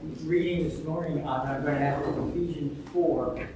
reading this morning, I'm going to have Ephesians 4.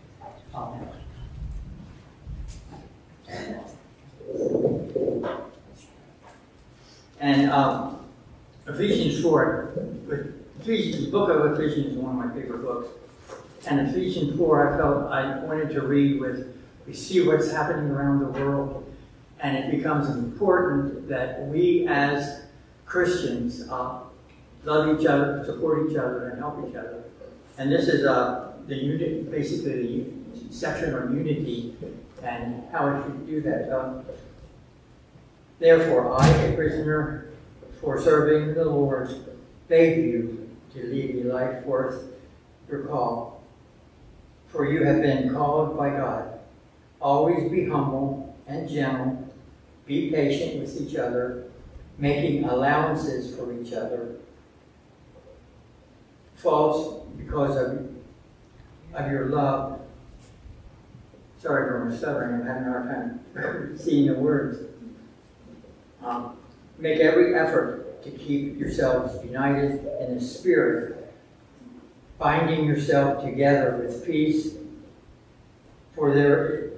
And Ephesians 4, the book of Ephesians is one of my favorite books. And Ephesians 4, I felt I wanted to read we see what's happening around the world. And it becomes important that we as Christians love each other, support each other, and help each other. And this is basically the section on unity and how we should do that. Therefore, I, a prisoner for serving the Lord, beg you to lead a life worth your call. For you have been called by God. Always be humble and gentle. Be patient with each other, making allowances for each other. Faults because of your love. Sorry for my stuttering, I'm having a hard time seeing the words. Make every effort to keep yourselves united in the Spirit, binding yourself together with peace, for there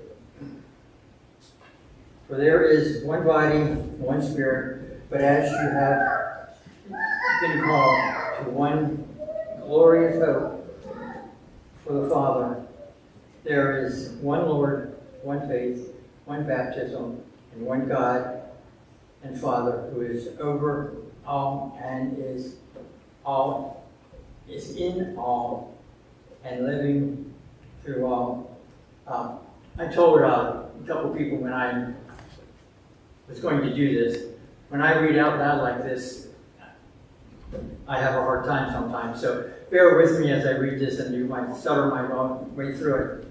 is one body, one Spirit, but as you have been called to one glorious hope for the Father, there is one Lord, one faith, one baptism, and one God and Father, who is over all and is in all, and living through all. I told a couple people when I was going to do this, when I read out loud like this, I have a hard time sometimes. So bear with me as I read this and you might stutter my way through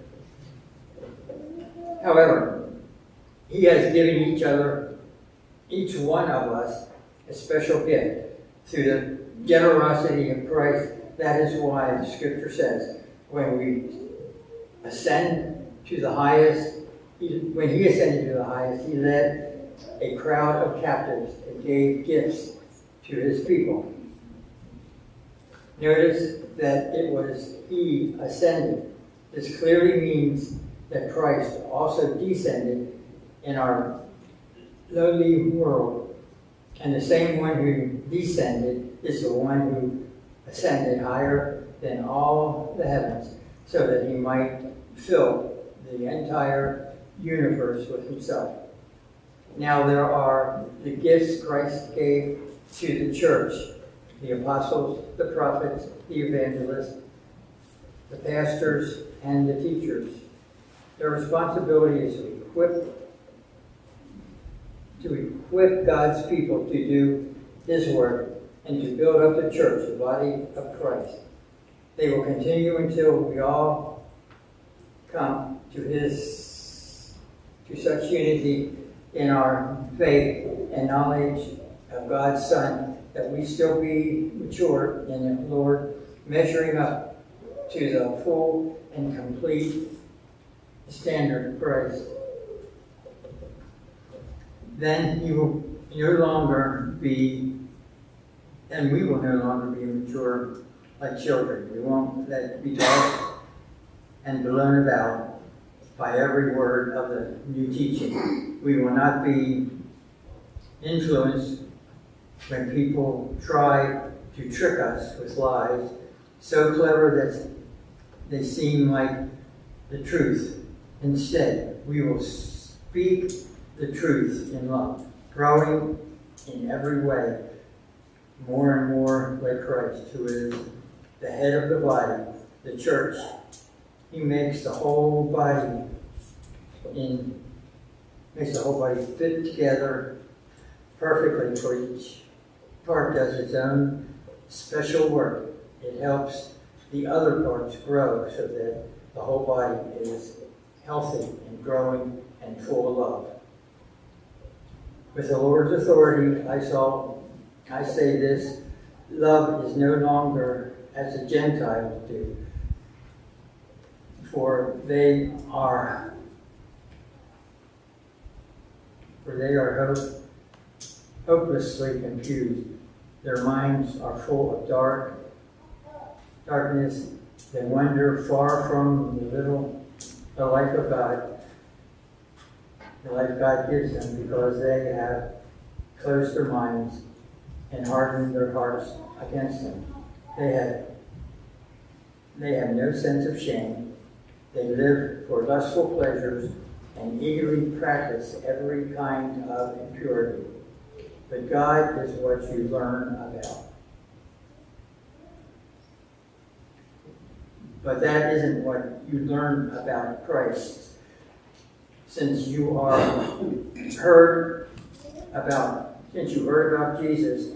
it. However, He has given each one of us, a special gift through the generosity of Christ. That is why the Scripture says, when we ascend to the highest, when He ascended to the highest, He led a crowd of captives and gave gifts to His people. Notice that it was He ascended. This clearly means that Christ also descended in our lowly world. And the same one who descended is the one who ascended higher than all the heavens, so that He might fill the entire universe with Himself. Now there are the gifts Christ gave to the church: the apostles, the prophets, the evangelists, the pastors, and the teachers. Their responsibility is to equip God's people to do His work and to build up the church, the body of Christ. They will continue until we all come to such unity in our faith and knowledge of God's Son, that we still be mature in the Lord, measuring up to the full and complete standard of Christ. Then we will no longer be mature like children. We won't be tossed and blown about by every word of the new teaching. We will not be influenced when people try to trick us with lies so clever that they seem like the truth. Instead, we will speak the truth in love, growing in every way more and more like Christ, who is the head of the body, the church. He makes the whole body fit together perfectly, for each part does its own special work. It helps the other parts grow so that the whole body is healthy and growing and full of love. With the Lord's authority, I say this: love is no longer as the Gentiles do, for they are hopelessly confused. Their minds are full of dark darkness, they wander far from the life of God, the life God gives them, because they have closed their minds and hardened their hearts against Him. They have no sense of shame. They live for lustful pleasures and eagerly practice every kind of impurity. But God is what you learn about. But that isn't what you learn about Christ. Since you heard about Jesus,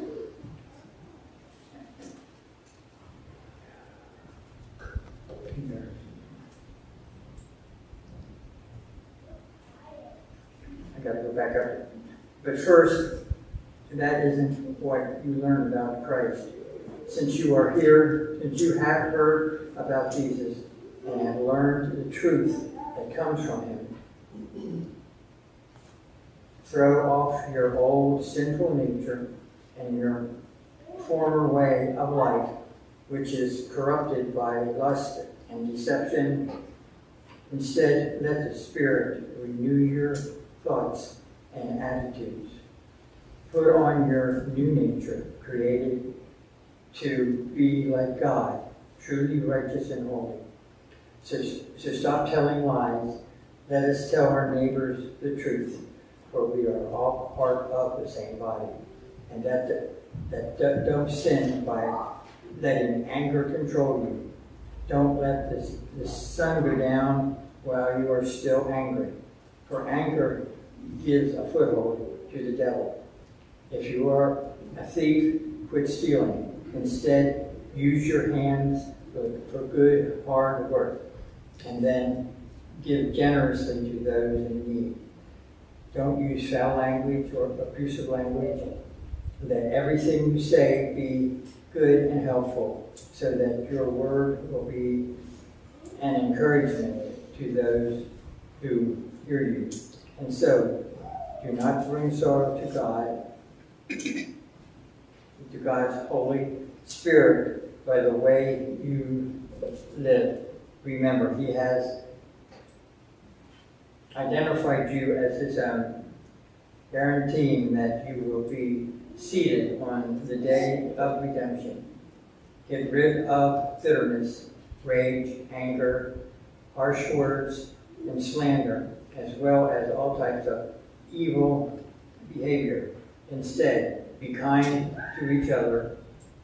I got to go back up. But first, that isn't what you learn about Christ. Since you are here, since you have heard about Jesus and have learned the truth that comes from Him, throw off your old sinful nature and your former way of life, which is corrupted by lust and deception. Instead, let the Spirit renew your thoughts and attitudes. Put on your new nature, created to be like God, truly righteous and holy. So stop telling lies. Let us tell our neighbors the truth, for we are all part of the same body. And that don't sin by letting anger control you. Don't let the sun go down while you are still angry, for anger gives a foothold to the devil. If you are a thief, quit stealing. Instead, use your hands for good, hard work, and then give generously to those in need. Don't use foul language or abusive language. Let everything you say be good and helpful, so that your word will be an encouragement to those who hear you. And so, do not bring sorrow to God, to God's Holy Spirit, by the way you live. Remember, He has identified you as His own, guaranteeing that you will be seated on the day of redemption. Get rid of bitterness, rage, anger, harsh words, and slander, as well as all types of evil behavior. Instead, be kind to each other,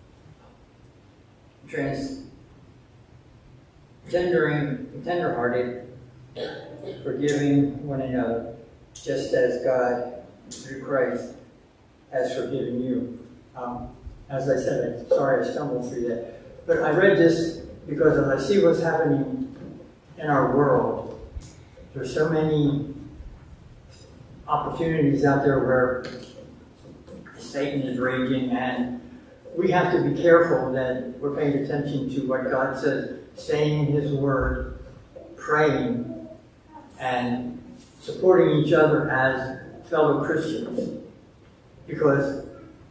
tenderhearted, forgiving one another, just as God, through Christ, has forgiven you. As I said, I'm sorry I stumbled through that. But I read this because as I see what's happening in our world, there's so many opportunities out there where Satan is raging, and we have to be careful that we're paying attention to what God says, staying in His Word, praying, and supporting each other as fellow Christians. Because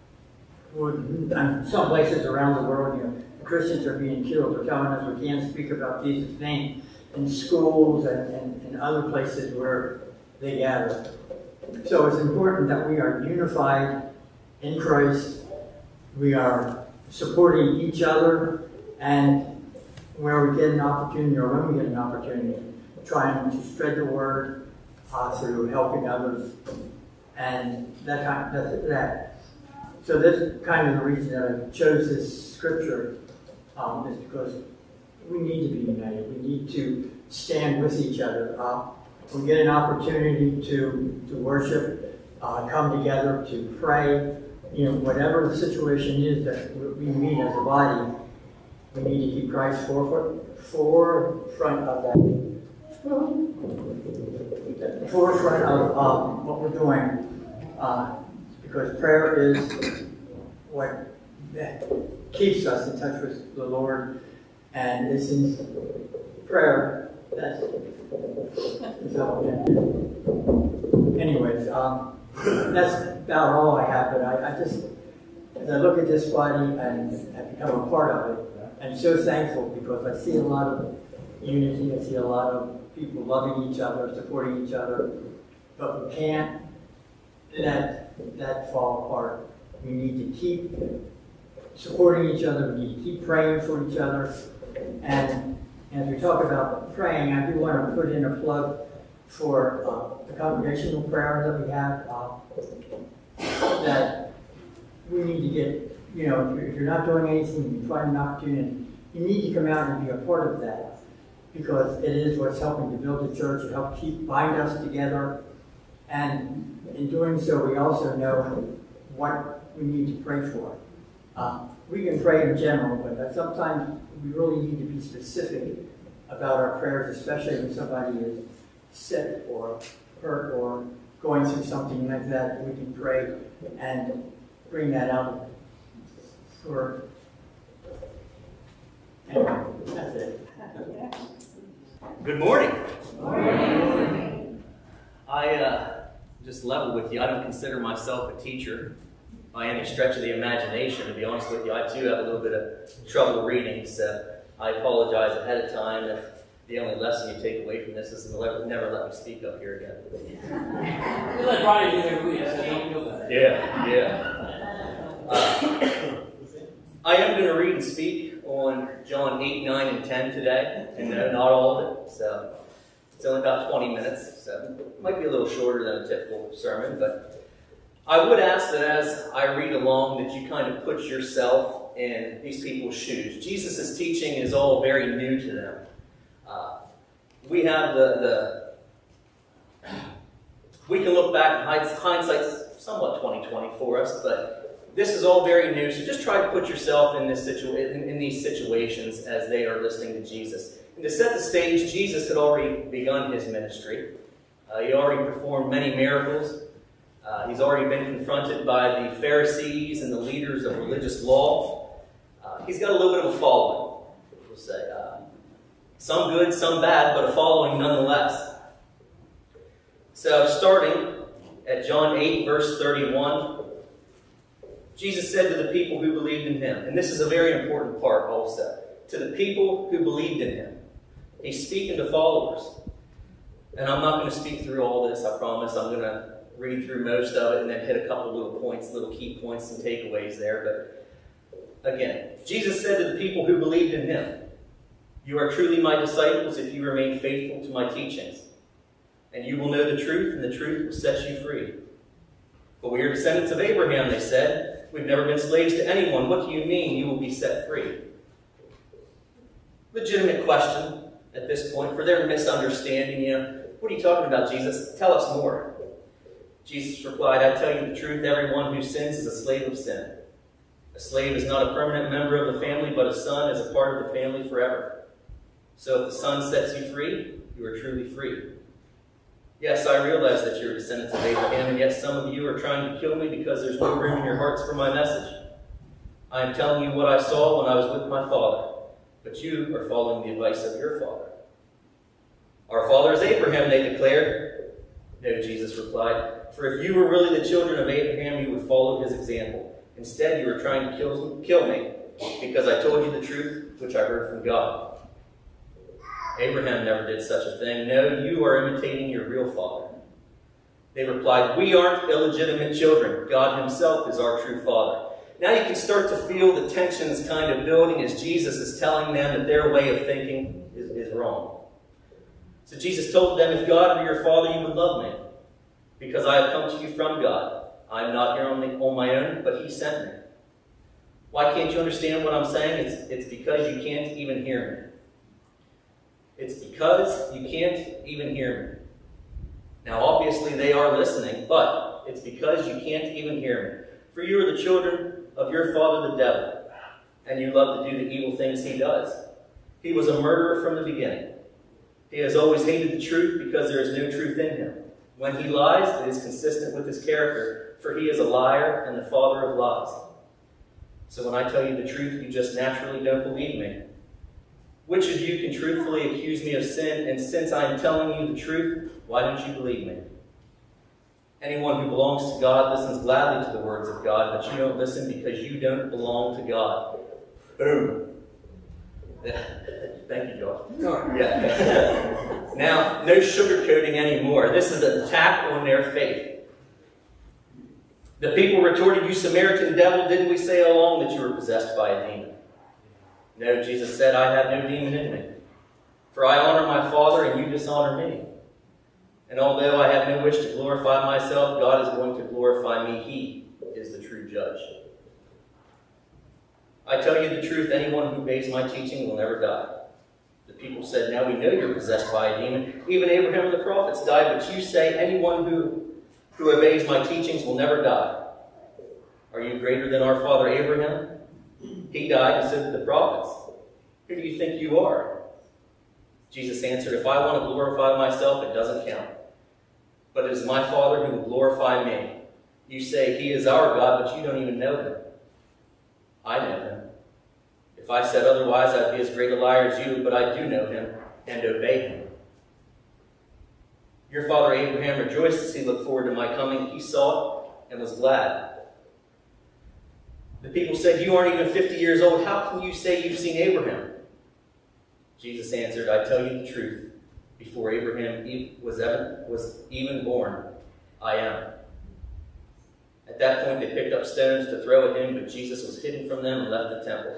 in some places around the world, Christians are being killed. They're telling us we can't speak about Jesus' name in schools and other places where they gather. So it's important that we are unified in Christ. We are supporting each other, and where we get an opportunity, or when we get an opportunity, trying to spread the word through helping others, and that. So that's kind of the reason that I chose this scripture, is because we need to be united. We need to stand with each other. We get an opportunity to worship, come together to pray. Whatever the situation is that we meet as a body, we need to keep Christ forefront of that. The forefront of what we're doing, because prayer is what keeps us in touch with the Lord, and it's in prayer that's anyways, that's about all I have. But I just, as I look at this body and have become a part of it, I'm so thankful because I see a lot of unity, I see a lot of people loving each other, supporting each other, but we can't let that fall apart. We need to keep supporting each other, we need to keep praying for each other, and as we talk about praying, I do want to put in a plug for the congregational prayer that we have, that we need to get, you know, if you're not doing anything, you find an opportunity, you need to come out and be a part of that, because it is what's helping to build the church, it helps bind us together, and in doing so, we also know what we need to pray for. We can pray in general, but sometimes we really need to be specific about our prayers, especially when somebody is sick or hurt or going through something like that. We can pray and bring that out for. Anyway, that's it. Good morning. Good morning. I just level with you. I don't consider myself a teacher by any stretch of the imagination. To be honest with you, I too have a little bit of trouble reading, so I apologize ahead of time if the only lesson you take away from this is never let me speak up here again. We let Brian do every week, so don't feel bad. Yeah. I am going to read and speak on John 8, 9, and 10 today, and no, not all of it, so it's only about 20 minutes, so it might be a little shorter than a typical sermon, but I would ask that as I read along that you kind of put yourself in these people's shoes. Jesus' teaching is all very new to them. We have we can look back, hindsight's somewhat 20/20 for us, but this is all very new, so just try to put yourself in these situations as they are listening to Jesus. And to set the stage, Jesus had already begun his ministry. He already performed many miracles. He's already been confronted by the Pharisees and the leaders of religious law. He's got a little bit of a following, we'll say. Some good, some bad, but a following nonetheless. So starting at John 8, verse 31, Jesus said to the people who believed in him, and this is a very important part also, to the people who believed in him. He's speaking to followers. And I'm not going to speak through all this, I promise. I'm going to read through most of it and then hit a couple little points, little key points and takeaways there. But again, Jesus said to the people who believed in him, "You are truly my disciples if you remain faithful to my teachings. And you will know the truth, and the truth will set you free." "But we are descendants of Abraham," they said. "We've never been slaves to anyone. What do you mean you will be set free?" Legitimate question at this point, for their misunderstanding. What are you talking about, Jesus? Tell us more. Jesus replied, "I tell you the truth, everyone who sins is a slave of sin. A slave is not a permanent member of the family, but a son is a part of the family forever. So if the Son sets you free, you are truly free. Yes, I realize that you're descendants of Abraham, and yet some of you are trying to kill me because there's no room in your hearts for my message. I am telling you what I saw when I was with my father, but you are following the advice of your father." "Our father is Abraham," they declared. "No," Jesus replied, "for if you were really the children of Abraham, you would follow his example. Instead, you are trying to kill me because I told you the truth, which I heard from God. Abraham never did such a thing. No, you are imitating your real father." They replied, "We aren't illegitimate children. God himself is our true father." Now you can start to feel the tensions kind of building as Jesus is telling them that their way of thinking is wrong. So Jesus told them, "If God were your father, you would love me, because I have come to you from God. I am not here on my own, but he sent me. Why can't you understand what I'm saying? It's because you can't even hear me. It's because you can't even hear me." Now, obviously, they are listening, but it's because you can't even hear me. "For you are the children of your father, the devil, and you love to do the evil things he does. He was a murderer from the beginning. He has always hated the truth because there is no truth in him. When he lies, it is consistent with his character, for he is a liar and the father of lies. So when I tell you the truth, you just naturally don't believe me. Which of you can truthfully accuse me of sin? And since I am telling you the truth, why don't you believe me? Anyone who belongs to God listens gladly to the words of God, but you don't listen because you don't belong to God." Boom. Thank you, Josh. No. Yeah. Now, no sugarcoating anymore. This is an attack on their faith. The people retorted, "You Samaritan devil, didn't we say all along that you were possessed by a demon?" No, Jesus said, "I have no demon in me. For I honor my Father, and you dishonor me. And although I have no wish to glorify myself, God is going to glorify me. He is the true judge. I tell you the truth, anyone who obeys my teaching will never die." The people said, "Now we know you're possessed by a demon. Even Abraham and the prophets died, but you say anyone who obeys my teachings will never die. Are you greater than our father Abraham? He died, and so did the prophets. Who do you think you are?" Jesus answered, "If I want to glorify myself, it doesn't count. But it is my Father who will glorify me. You say he is our God, but you don't even know him. I know him. If I said otherwise, I'd be as great a liar as you, but I do know him and obey him. Your father Abraham rejoiced as he looked forward to my coming. He saw it and was glad." The people said, "You aren't even 50 years old. How can you say you've seen Abraham?" Jesus answered, "I tell you the truth. Before Abraham was even born, I am." At that point, they picked up stones to throw at him, but Jesus was hidden from them and left the temple.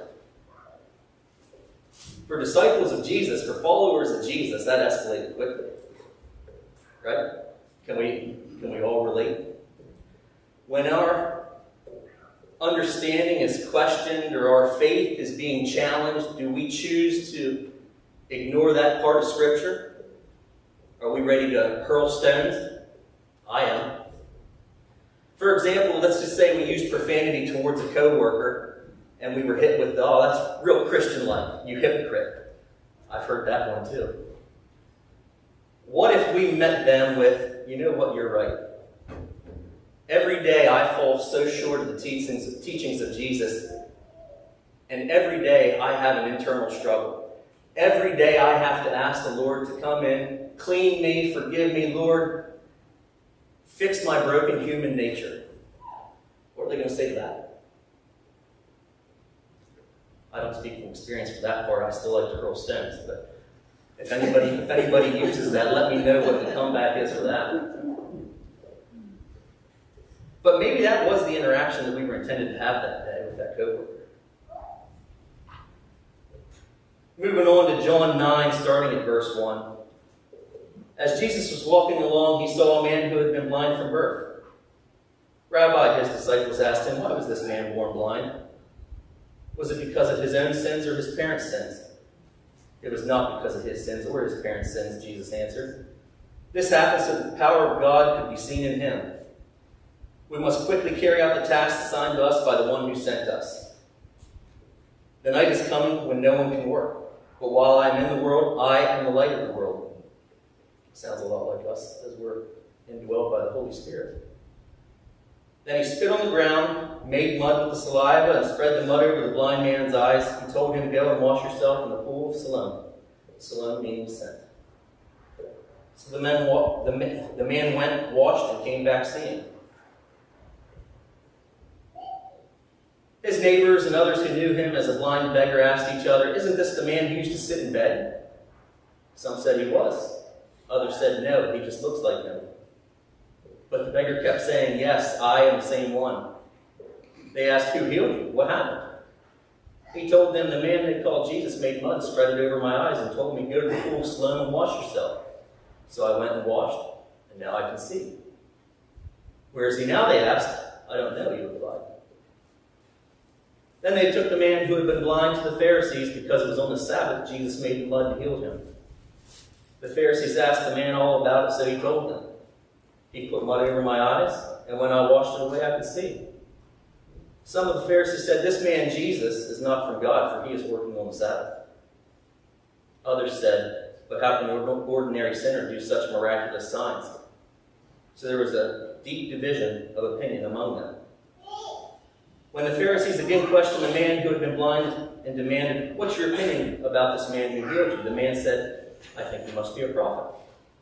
For disciples of Jesus, for followers of Jesus, that escalated quickly. Right? Can we all relate? When our understanding is questioned or our faith is being challenged, do we choose to ignore that part of Scripture? Are we ready to hurl stones? I am. For example, let's just say we used profanity towards a coworker and we were hit with, "Oh, that's real Christian-like, you hypocrite." I've heard that one too. What if we met them with, "You know what, you're right. Every day I fall so short of the teachings of Jesus, and every day I have an internal struggle. Every day I have to ask the Lord to come in, clean me, forgive me, Lord, fix my broken human nature." What are they going to say to that? I don't speak from experience for that part. I still like to hurl stones, but if anybody uses that, let me know what the comeback is for that. But maybe that was the interaction that we were intended to have that day with that coworker. Moving on to John 9, starting at verse 1. As Jesus was walking along, he saw a man who had been blind from birth. "Rabbi," his disciples asked him, "why was this man born blind? Was it because of his own sins or his parents' sins?" "It was not because of his sins or his parents' sins," Jesus answered. "This happened so that the power of God could be seen in him. We must quickly carry out the task assigned to us by the one who sent us. The night is coming when no one can work. But while I am in the world, I am the light of the world." Sounds a lot like us as we're indwelled by the Holy Spirit. Then he spit on the ground, made mud with the saliva, and spread the mud over the blind man's eyes. He told him, "Go and wash yourself in the pool of Siloam." Siloam meaning sent. So the man went, washed, and came back seeing. His neighbors and others who knew him as a blind beggar asked each other, "Isn't this the man who used to sit in bed?" Some said he was. Others said, "No, he just looks like him." But the beggar kept saying, "Yes, I am the same one." They asked, "Who healed you? What happened?" He told them, "The man they called Jesus made mud, spread it over my eyes, and told me, 'Go to the pool of Siloam and wash yourself.' So I went and washed, and now I can see." "Where is he now?" they asked. "I don't know," he replied. Then they took the man who had been blind to the Pharisees. Because it was on the Sabbath, Jesus made mud and healed him. The Pharisees asked the man all about it, so he told them. "He put mud over my eyes, and when I washed it away, I could see." Some of the Pharisees said, "This man Jesus is not from God, for he is working on the Sabbath." Others said, "But how can an ordinary sinner do such miraculous signs?" So there was a deep division of opinion among them. When the Pharisees again questioned the man who had been blind and demanded, "What's your opinion about this man who healed you?" the man said, "I think he must be a prophet."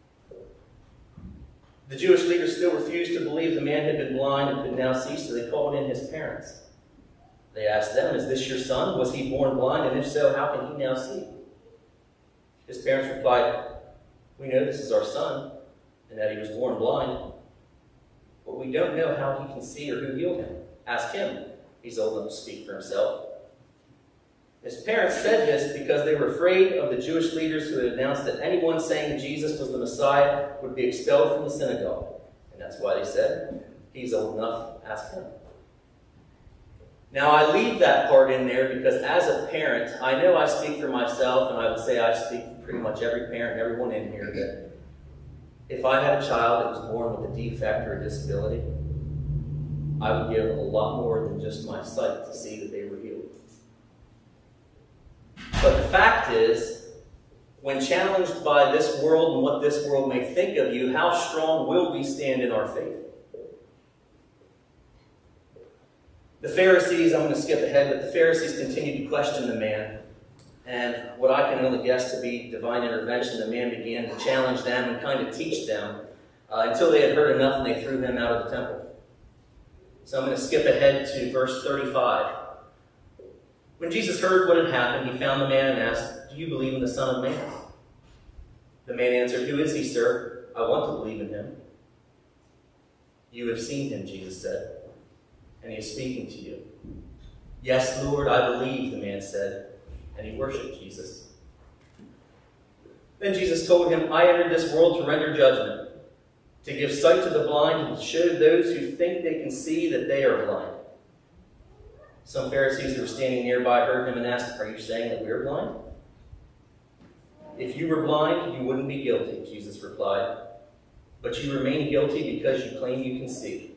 The Jewish leaders still refused to believe the man had been blind and could now see, so they called in his parents. They asked them, "Is this your son? Was he born blind? And if so, how can he now see?" His parents replied, "We know this is our son, and that he was born blind. But we don't know how he can see or who healed him. Ask him. He's old enough to speak for himself." His parents said this because they were afraid of the Jewish leaders who had announced that anyone saying Jesus was the Messiah would be expelled from the synagogue. And that's why they said, "He's old enough, ask him." Now, I leave that part in there because as a parent, I know I speak for myself, and I would say I speak for pretty much every parent, everyone in here, that if I had a child that was born with a defect or a disability, I would give a lot more than just my sight to see that they were healed. But the fact is, when challenged by this world and what this world may think of you, how strong will we stand in our faith? The Pharisees, I'm going to skip ahead, but the Pharisees continued to question the man. And what I can only guess to be divine intervention, the man began to challenge them and kind of teach them until they had heard enough and they threw him out of the temple. So I'm going to skip ahead to verse 35. When Jesus heard what had happened, he found the man and asked, "Do you believe in the Son of Man?" The man answered, "Who is he, sir? I want to believe in him." "You have seen him," Jesus said, "and he is speaking to you." "Yes, Lord, I believe," the man said, and he worshipped Jesus. Then Jesus told him, "I entered this world to render judgment, to give sight to the blind, and to show those who think they can see that they are blind." Some Pharisees who were standing nearby heard him and asked, "Are you saying that we're blind?" "If you were blind, you wouldn't be guilty," Jesus replied. "But you remain guilty because you claim you can see."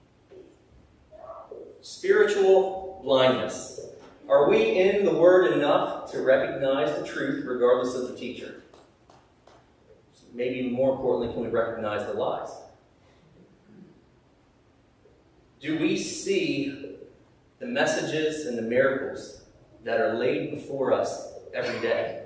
Spiritual blindness. Are we in the Word enough to recognize the truth regardless of the teacher? Maybe more importantly, can we recognize the lies? Do we see the messages and the miracles that are laid before us every day?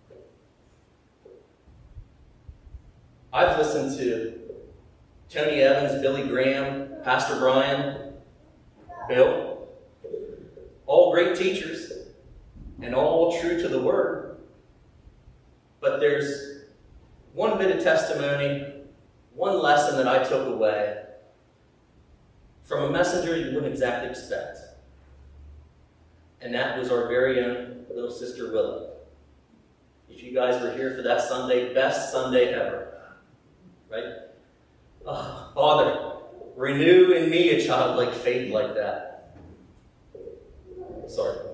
I've listened to Tony Evans, Billy Graham, Pastor Brian, Bill, all great teachers and all true to the Word. But there's one bit of testimony, one lesson that I took away from a messenger you wouldn't exactly expect. And that was our very own little sister Willow. If you guys were here for that Sunday, best Sunday ever. Right? Oh, Father, renew in me a childlike faith like that. Sorry.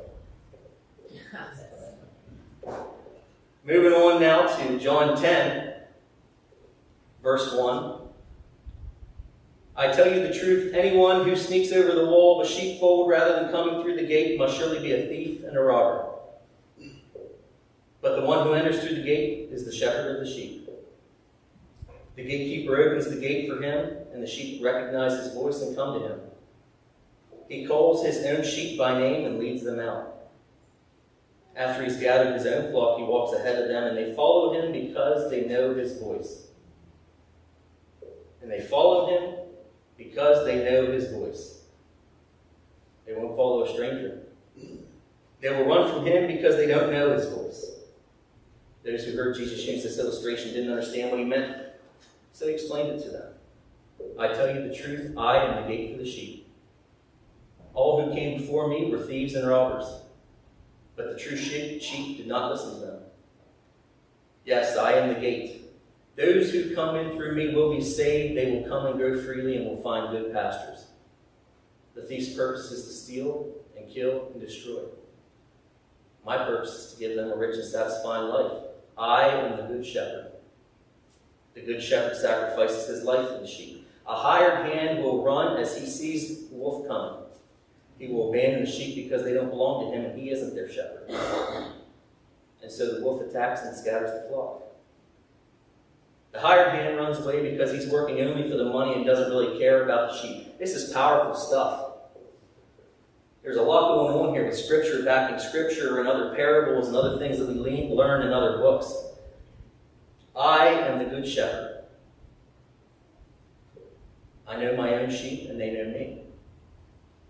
Moving on now to John 10, verse 1. "I tell you the truth, anyone who sneaks over the wall of a sheepfold rather than coming through the gate must surely be a thief and a robber. But the one who enters through the gate is the shepherd of the sheep. The gatekeeper opens the gate for him, and the sheep recognize his voice and come to him. He calls his own sheep by name and leads them out. After he's gathered his own flock, he walks ahead of them, and they follow him because they know his voice. And they follow him because they know his voice. They won't follow a stranger. They will run from him because they don't know his voice." Those who heard Jesus use this illustration didn't understand what he meant, so he explained it to them. "I tell you the truth, I am the gate for the sheep. All who came before me were thieves and robbers, but the true sheep did not listen to them. Yes, I am the gate. Those who come in through me will be saved. They will come and go freely and will find good pastures. The thief's purpose is to steal and kill and destroy. My purpose is to give them a rich and satisfying life. I am the good shepherd. The good shepherd sacrifices his life for the sheep. A hired hand will run as he sees the wolf coming. He will abandon the sheep because they don't belong to him and he isn't their shepherd. And so the wolf attacks and scatters the flock. The hired hand runs away because he's working only for the money and doesn't really care about the sheep." This is powerful stuff. There's a lot going on here with Scripture backing Scripture and other parables and other things that we learn in other books. I am the good shepherd. I know my own sheep and they know me.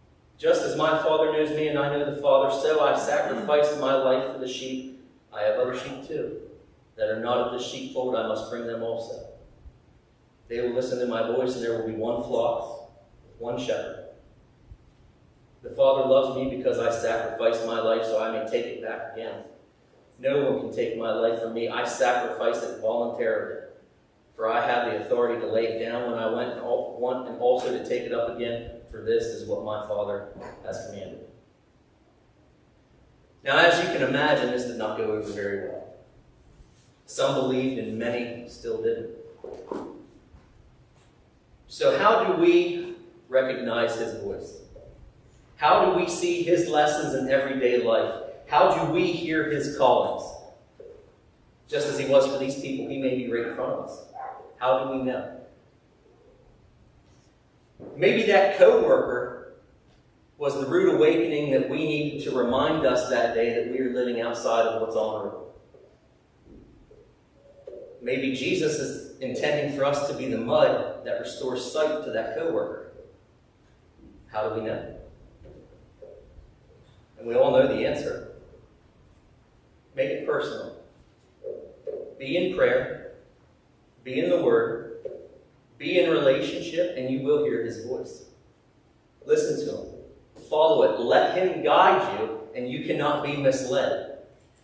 Just as my Father knows me and I know the Father, so I sacrifice my life for the sheep. I have other sheep too, that are not of the sheepfold. I must bring them also. They will listen to my voice, and there will be one flock, one shepherd. The Father loves me because I sacrifice my life so I may take it back again. No one can take my life from me. I sacrifice it voluntarily. For I have the authority to lay it down when I want and also to take it up again, for this is what my Father has commanded. Now, as you can imagine, this did not go over very well. Some believed and many still didn't. So how do we recognize his voice? How do we see his lessons in everyday life? How do we hear his callings? Just as he was for these people, he may be right in front of us. How do we know? Maybe that coworker was the rude awakening that we needed to remind us that day that we are living outside of what's honorable. Maybe Jesus is intending for us to be the mud that restores sight to that coworker. How do we know? And we all know the answer. Make it personal. Be in prayer. Be in the Word. Be in relationship, and you will hear his voice. Listen to him. Follow it. Let him guide you, and you cannot be misled.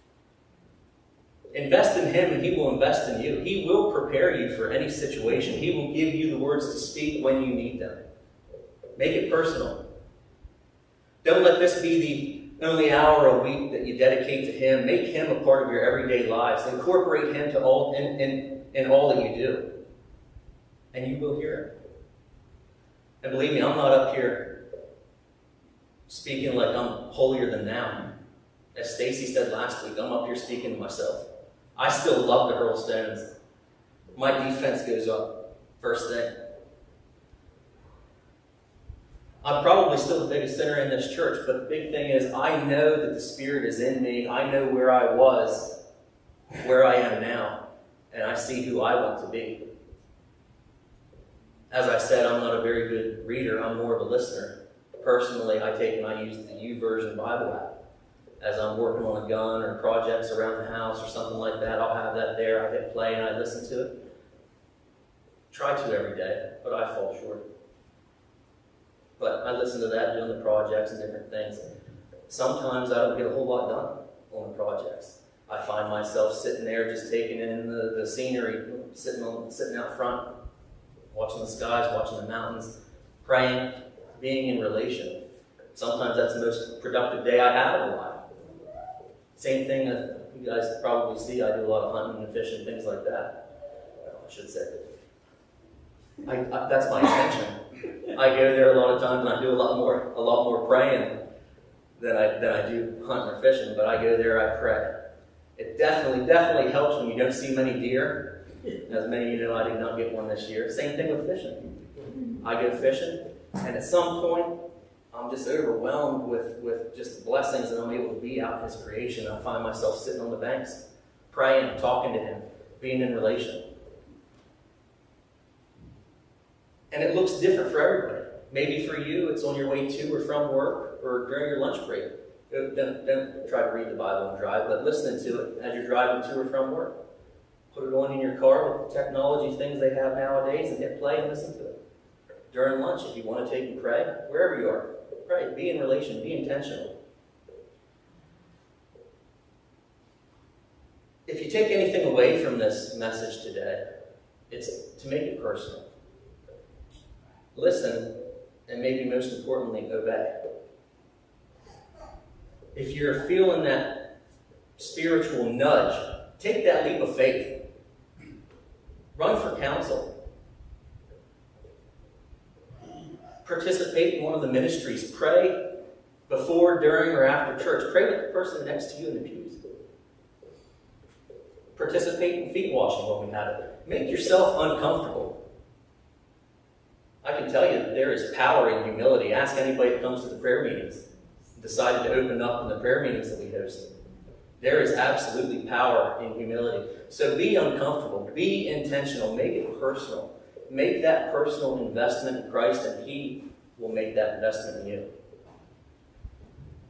Invest in him, and he will invest in you. He will prepare you for any situation. He will give you the words to speak when you need them. Make it personal. Don't let this be the only hour a week that you dedicate to him. Make him a part of your everyday lives. Incorporate him to all in all that you do. And you will hear him. And believe me, I'm not up here speaking like I'm holier than thou. As Stacy said last week, I'm up here speaking to myself. I still love to hurl stones. My defense goes up first thing. I'm probably still the biggest sinner in this church, but the big thing is I know that the Spirit is in me. I know where I was, where I am now, and I see who I want to be. As I said, I'm not a very good reader. I'm more of a listener. Personally, I take and I use the YouVersion Bible app. As I'm working on a gun or projects around the house or something like that, I'll have that there. I hit play and I listen to it. Try to every day, but I fall short. But I listen to that doing the projects and different things. Sometimes I don't get a whole lot done on the projects. I find myself sitting there just taking in the scenery, sitting out front, watching the skies, watching the mountains, praying, being in relation. Sometimes that's the most productive day I have in life. Same thing that you guys probably see. I do a lot of hunting and fishing, things like that. Well, I should say. That's my intention. I go there a lot of times and I do a lot more praying than I do hunting or fishing. But I go there, I pray. It definitely helps when you don't see many deer. As many of you know, I did not get one this year. Same thing with fishing. I go fishing, and at some point, I'm just overwhelmed with just the blessings that I'm able to be out in his creation. I find myself sitting on the banks, praying, talking to him, being in relation. And it looks different for everybody. Maybe for you, it's on your way to or from work or during your lunch break. Don't try to read the Bible and drive, but listening to it as you're driving to or from work. Put it on in your car with the technology things they have nowadays and hit play and listen to it. During lunch, if you want to take and pray, wherever you are, pray. Be in relation. Be intentional. If you take anything away from this message today, it's to make it personal. Listen, and maybe most importantly, obey. If you're feeling that spiritual nudge, take that leap of faith. Run for counsel. Participate in one of the ministries. Pray before, during, or after church. Pray with the person next to you in the pews. Participate in feet washing when we have it. Make yourself uncomfortable. I can tell you that there is power in humility. Ask anybody that comes to the prayer meetings. Decided to open up in the prayer meetings that we host. There is absolutely power in humility. So be uncomfortable. Be intentional. Make it personal. Make that personal investment in Christ, and he will make that investment in you.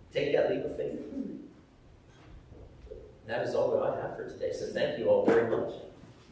take that leap of faith. And that is all that I have for today. So thank you all very much.